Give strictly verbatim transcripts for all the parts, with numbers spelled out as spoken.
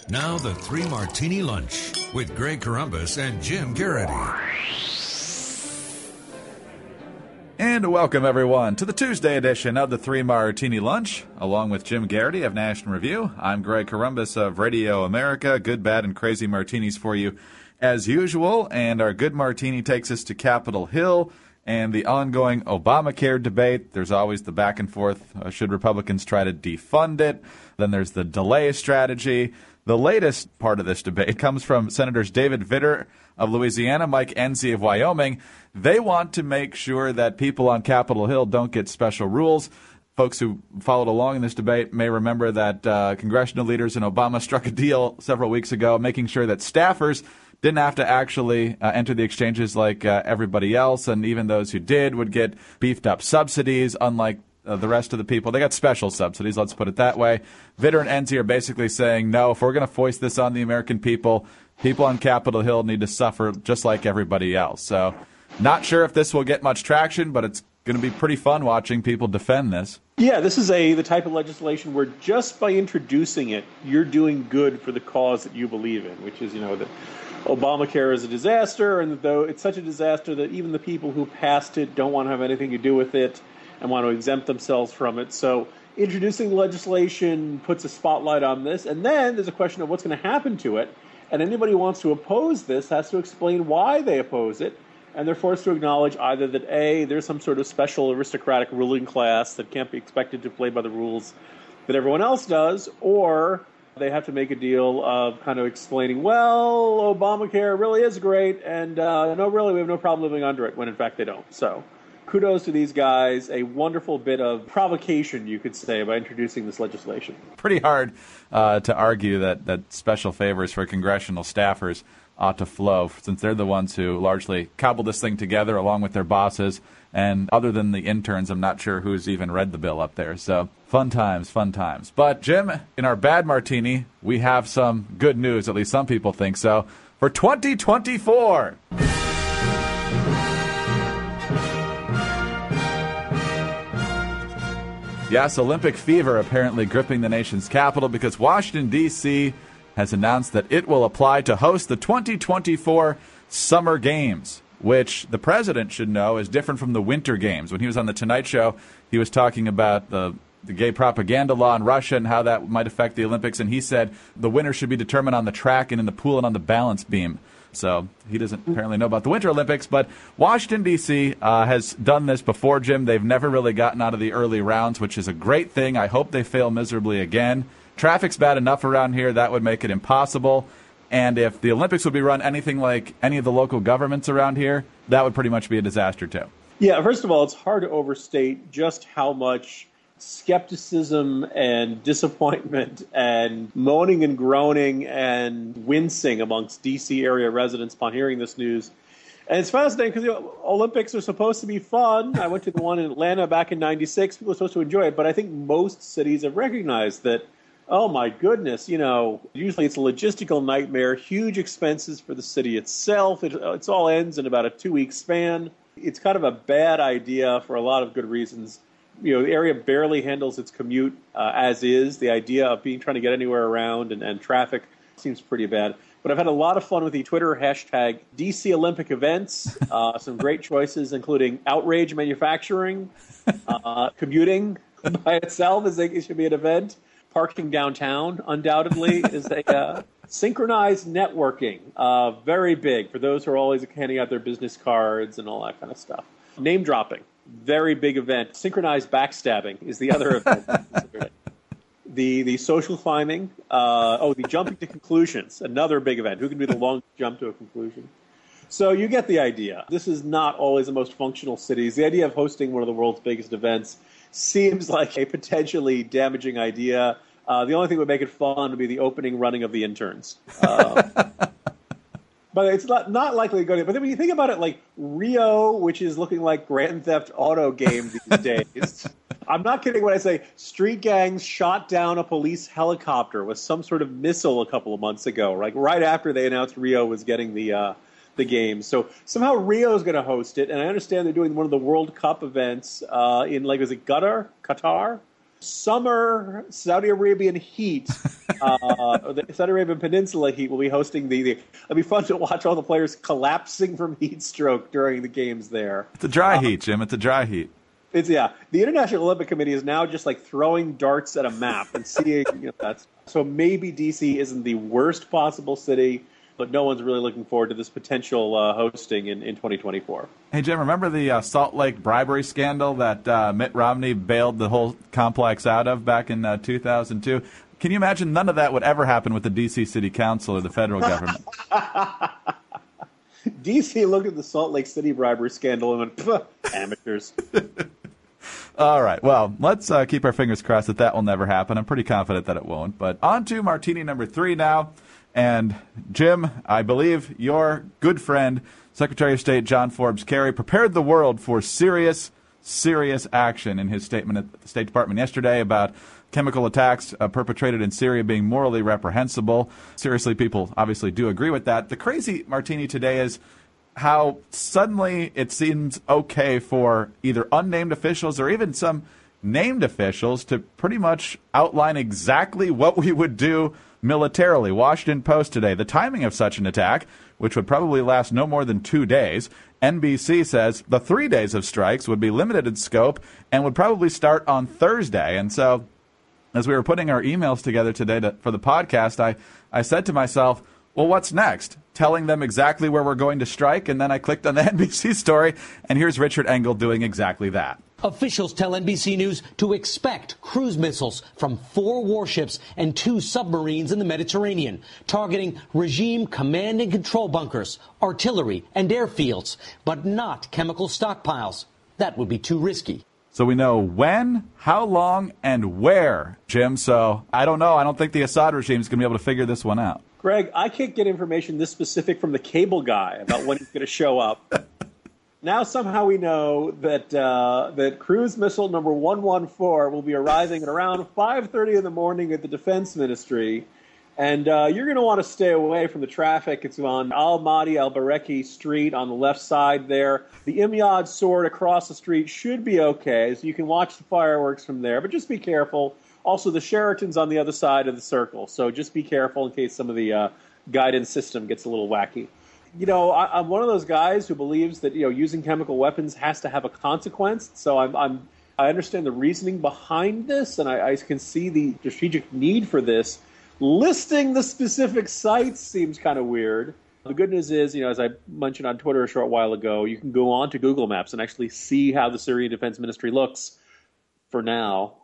Now the Three Martini Lunch with Greg Corombos and Jim Garrity. And welcome, everyone, to the Tuesday edition of the Three Martini Lunch. Along with Jim Garrity of National Review, I'm Greg Corombos of Radio America. Good, bad, and crazy martinis for you as usual. And our good martini takes us to Capitol Hill and the ongoing Obamacare debate. There's always the back and forth. Uh, should Republicans try to defund it? Then there's the delay strategy. The latest part of this debate comes from Senators David Vitter of Louisiana, Mike Enzi of Wyoming. They want to make sure that people on Capitol Hill don't get special rules. Folks who followed along in this debate may remember that uh, congressional leaders and Obama struck a deal several weeks ago, making sure that staffers didn't have to actually uh, enter the exchanges like uh, everybody else, and even those who did would get beefed up subsidies, unlike uh, the rest of the people. They got special subsidies, let's put it that way. Vitter and Enzi are basically saying, no, if we're going to foist this on the American people, people on Capitol Hill need to suffer just like everybody else. So not sure if this will get much traction, but it's going to be pretty fun watching people defend this. Yeah, this is a the type of legislation where just by introducing it, you're doing good for the cause that you believe in, which is, you know, that Obamacare is a disaster, and though it's such a disaster that even the people who passed it don't want to have anything to do with it and want to exempt themselves from it. So introducing the legislation puts a spotlight on this, and then there's a question of what's going to happen to it, and anybody who wants to oppose this has to explain why they oppose it, and they're forced to acknowledge either that, A, there's some sort of special aristocratic ruling class that can't be expected to play by the rules that everyone else does, or they have to make a deal of kind of explaining, well, Obamacare really is great, and uh, no, really, we have no problem living under it, when in fact they don't. So kudos to these guys. A wonderful bit of provocation, you could say, by introducing this legislation. Pretty hard uh, to argue that, that special favors for congressional staffers ought to flow, since they're the ones who largely cobbled this thing together along with their bosses. And other than the interns, I'm not sure who's even read the bill up there. So fun times, fun times. But, Jim, in our bad martini, we have some good news, at least some people think so, for twenty twenty-four. Yes, Olympic fever apparently gripping the nation's capital because Washington, D C has announced that it will apply to host the twenty twenty-four Summer Games, which the president should know is different from the Winter Games. When he was on The Tonight Show, he was talking about the, the gay propaganda law in Russia and how that might affect the Olympics, and he said the winner should be determined on the track and in the pool and on the balance beam. So he doesn't apparently know about the Winter Olympics, but Washington, D C uh, has done this before, Jim. They've never really gotten out of the early rounds, which is a great thing. I hope they fail miserably again. Traffic's bad enough around here. That would make it impossible. And if the Olympics would be run anything like any of the local governments around here, that would pretty much be a disaster, too. Yeah, first of all, it's hard to overstate just how much skepticism and disappointment and moaning and groaning and wincing amongst D C area residents upon hearing this news. And it's fascinating because, you know, Olympics are supposed to be fun. I went to the one in Atlanta back in ninety-six. People are supposed to enjoy it. But I think most cities have recognized that, oh, my goodness, you know, usually it's a logistical nightmare, huge expenses for the city itself. It it's all ends in about a two-week span. It's kind of a bad idea for a lot of good reasons. You know, the area barely handles its commute uh, as is. The idea of being trying to get anywhere around and, and traffic seems pretty bad. But I've had a lot of fun with the Twitter hashtag D C Olympic Events. Uh, some great choices, including outrage manufacturing, uh, commuting by itself is a, it should be an event. Parking downtown, undoubtedly, is a uh, synchronized networking. Uh, very big for those who are always handing out their business cards and all that kind of stuff. Name dropping, very big event. Synchronized backstabbing is the other event. The the social climbing. Uh, oh, the jumping to conclusions, another big event. Who can do the long jump to a conclusion? So you get the idea. This is not always the most functional cities. The idea of hosting one of the world's biggest events seems like a potentially damaging idea. Uh, the only thing that would make it fun would be the opening running of the interns. Uh, but it's not, not likely to go to. But then when you think about it, like Rio, which is looking like Grand Theft Auto game these days. I'm not kidding when I say street gangs shot down a police helicopter with some sort of missile a couple of months ago, like right after they announced Rio was getting the uh, the games. So somehow Rio is going to host it, and I understand they're doing one of the World Cup events uh, in, like, was it Qatar? Qatar? summer Saudi Arabian heat, uh, the Saudi Arabian Peninsula heat will be hosting the, the. It'll be fun to watch all the players collapsing from heat stroke during the games there. It's a dry uh, heat, Jim. It's a dry heat. It's yeah. The International Olympic Committee is now just like throwing darts at a map and seeing. You know, that's so maybe D C isn't the worst possible city, but no one's really looking forward to this potential uh, hosting in, in twenty twenty-four. Hey, Jim, remember the uh, Salt Lake bribery scandal that uh, Mitt Romney bailed the whole complex out of back in uh, two thousand two? Can you imagine none of that would ever happen with the D C City Council or the federal government? D C looked at the Salt Lake City bribery scandal and went, amateurs. All right. Well, let's uh, keep our fingers crossed that that will never happen. I'm pretty confident that it won't. But on to martini number three now. And, Jim, I believe your good friend, Secretary of State John Forbes Kerry, prepared the world for serious, serious action in his statement at the State Department yesterday about chemical attacks uh, perpetrated in Syria being morally reprehensible. Seriously, people obviously do agree with that. The crazy martini today is how suddenly it seems okay for either unnamed officials or even some named officials to pretty much outline exactly what we would do militarily. Washington Post today, the timing of such an attack, which would probably last no more than two days. N B C says the three days of strikes would be limited in scope and would probably start on Thursday. And so as we were putting our emails together today to, for the podcast, I, I said to myself, well, what's next? Telling them exactly where we're going to strike? And then I clicked on the N B C story, and here's Richard Engel doing exactly that. Officials tell N B C News to expect cruise missiles from four warships and two submarines in the Mediterranean, targeting regime command and control bunkers, artillery, and airfields, but not chemical stockpiles. That would be too risky. So we know when, how long, and where, Jim. So I don't know. I don't think the Assad regime is going to be able to figure this one out. Greg, I can't get information this specific from the cable guy about when he's going to show up. Now somehow we know that uh, that cruise missile number one one four will be arriving at around five thirty in the morning at the Defense Ministry. And uh, you're going to want to stay away from the traffic. It's on Al-Mahdi al-Bareki Street on the left side there. The Imyad Sword across the street should be okay, so you can watch the fireworks from there. But just be careful. Also, the Sheraton's on the other side of the circle, so just be careful in case some of the uh, guidance system gets a little wacky. You know, I, I'm one of those guys who believes that, you know, using chemical weapons has to have a consequence. So I'm, I'm I understand the reasoning behind this, and I, I can see the strategic need for this. Listing the specific sites seems kind of weird. The good news is, you know, as I mentioned on Twitter a short while ago, you can go on to Google Maps and actually see how the Syrian Defense Ministry looks for now.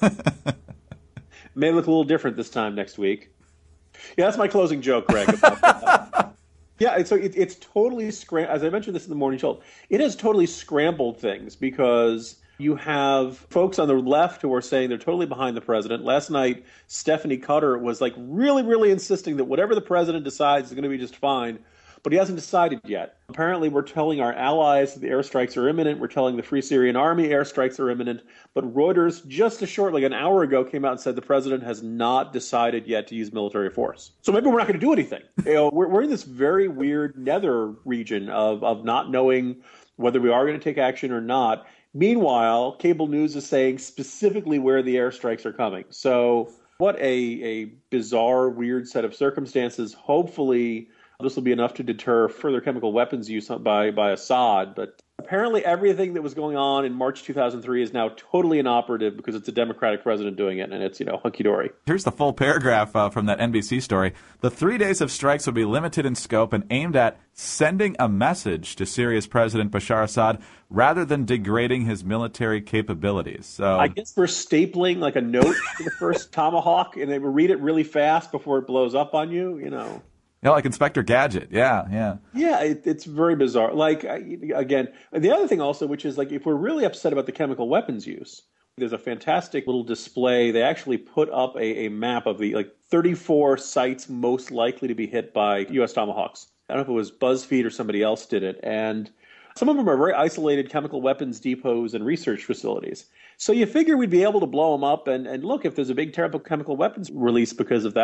May look a little different this time next week. Yeah, that's my closing joke, Greg. About that. Yeah, so it, it's totally scram. As I mentioned this in the morning show, it has totally scrambled things because you have folks on the left who are saying they're totally behind the president. Last night, Stephanie Cutter was like really, really insisting that whatever the president decides is going to be just fine, but he hasn't decided yet. Apparently, we're telling our allies that the airstrikes are imminent. We're telling the Free Syrian Army airstrikes are imminent. But Reuters, just a short, like an hour ago, came out and said the president has not decided yet to use military force. So maybe we're not going to do anything. You know, we're, we're in this very weird nether region of, of not knowing whether we are going to take action or not. Meanwhile, cable news is saying specifically where the airstrikes are coming. So what a, a bizarre, weird set of circumstances. Hopefully this will be enough to deter further chemical weapons use by, by Assad. But apparently everything that was going on in March two thousand three is now totally inoperative because it's a Democratic president doing it, and it's, you know, hunky-dory. Here's the full paragraph uh, from that N B C story. The three days of strikes will be limited in scope and aimed at sending a message to Syria's President Bashar Assad rather than degrading his military capabilities. So I guess we're stapling like a note to the first Tomahawk, and they read it really fast before it blows up on you, you know. Yeah, like Inspector Gadget. Yeah, yeah. Yeah, it, it's very bizarre. Like, again, the other thing also, which is like if we're really upset about the chemical weapons use, there's a fantastic little display. They actually put up a, a map of the like thirty-four sites most likely to be hit by U S Tomahawks. I don't know if it was BuzzFeed or somebody else did it. And some of them are very isolated chemical weapons depots and research facilities. So you figure we'd be able to blow them up. And, and look, if there's a big, terrible chemical weapons release because of that,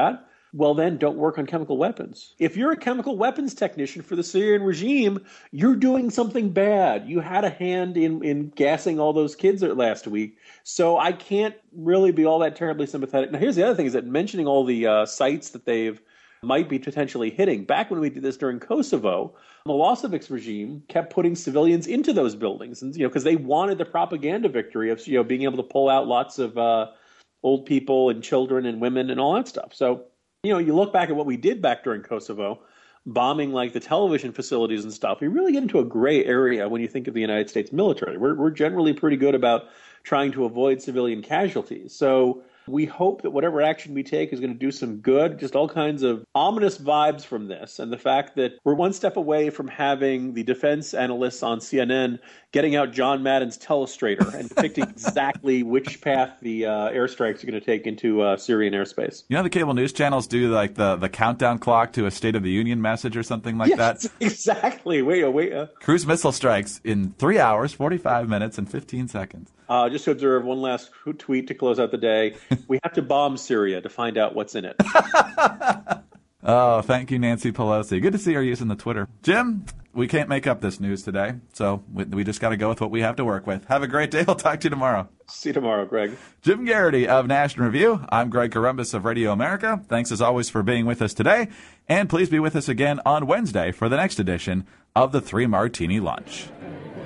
well, then don't work on chemical weapons. If you're a chemical weapons technician for the Syrian regime, you're doing something bad. You had a hand in, in gassing all those kids last week. So I can't really be all that terribly sympathetic. Now, here's the other thing, is that mentioning all the uh, sites that they've might be potentially hitting. Back when we did this during Kosovo, Milosevic's regime kept putting civilians into those buildings, and you know, because they wanted the propaganda victory of you know being able to pull out lots of uh, old people and children and women and all that stuff. So you know, you look back at what we did back during Kosovo, bombing like the television facilities and stuff. We really get into a gray area when you think of the United States military. We're we're generally pretty good about trying to avoid civilian casualties. So we hope that whatever action we take is going to do some good, just all kinds of ominous vibes from this. And the fact that we're one step away from having the defense analysts on C N N getting out John Madden's telestrator and depicting exactly which path the uh, airstrikes are going to take into uh, Syrian airspace. You know, the cable news channels do like the, the countdown clock to a State of the Union message or something like yes, that. Exactly. Wait, wait. Uh, Cruise missile strikes in three hours, forty-five minutes, and fifteen seconds. Uh, just to observe one last tweet to close out the day. We have to bomb Syria to find out what's in it. Oh, thank you, Nancy Pelosi. Good to see her using the Twitter. Jim, we can't make up this news today, so we, we just got to go with what we have to work with. Have a great day. We'll talk to you tomorrow. See you tomorrow, Greg. Jim Garrity of National Review. I'm Greg Corombos of Radio America. Thanks as always for being with us today, and please be with us again on Wednesday for the next edition of the Three Martini Lunch.